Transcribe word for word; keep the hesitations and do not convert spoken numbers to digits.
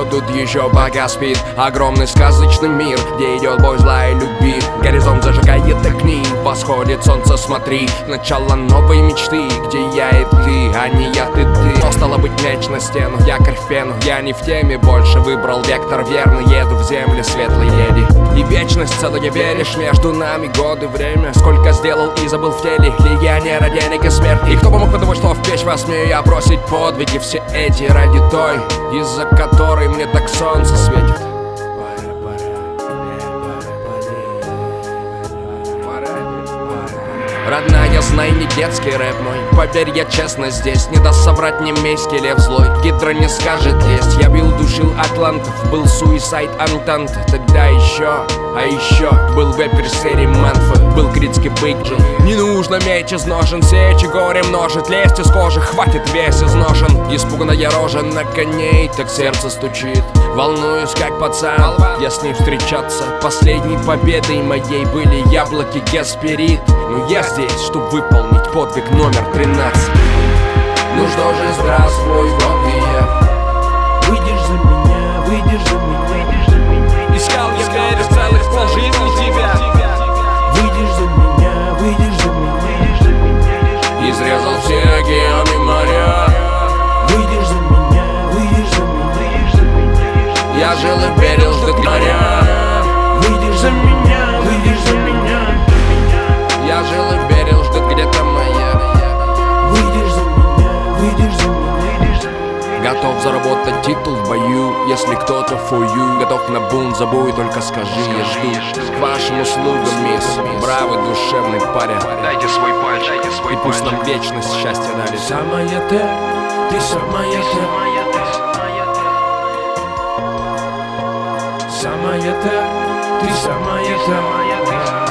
кто тут еще пока спит? Огромный сказочный мир, где идет бой зла и любви. Горизонт зажигает огни, восходит солнце, смотри. Начало новой мечты, где я и ты, а не я, ты, ты. Но стало быть меч на стену, якорь в пену. Я не в теме больше, выбрал вектор верный. Еду в земли светлой леди. И вечность целая, веришь, между нами годы, время. Сколько сделал и забыл в теле, легионера, денег и смерть. И кто бы мог подумать, что в печь вас смею я бросить подвиги все эти ради той, из-за которой мне так солнце светит. Родная, знай, не детский рэп мой. Поверь, я честно здесь. Не даст соврать немейский лев злой. Гидра не скажет лезть. Я бил, душил атлантов. Был суисайд антант. Тогда еще, а еще был вепер серии Мэнфа. Был критский бейджин. Не нужно меч из ножен. Сечи горе множит. Лезть из кожи, хватит весь изношен. Испуганная рожа на коней, так сердце стучит. Волнуюсь, как пацан, я с ней встречаться. Последней победой моей были яблоки Гесперид. Но я здесь, чтобы выполнить подвиг номер тринадцать. Ну что же, здравствуй, вот и я. Выйдешь за меня, выйдешь за меня. Искал я верю целых полжизни тебя. Выйдешь за меня, выйдешь за меня. Изрезал все океаны моря. Выйдешь за меня, выйдешь за меня. Я жил и верил, что ты моря. Выйдешь за меня, выйдешь за меня. Я жил и верил, ждет где-то моя. Выйдешь за меня, выйдешь за меня. Готов заработать титул в бою, если кто-то for you. Готов на бунт, забой, только скажи, я жду. К вашим услугам, мисс, бравый душевный парень. Дайте свой пальчик, дайте свой И пусть пальчик. нам вечность счастья дали. Самая ты, ты самая ты. Самая ты, ты самая ты.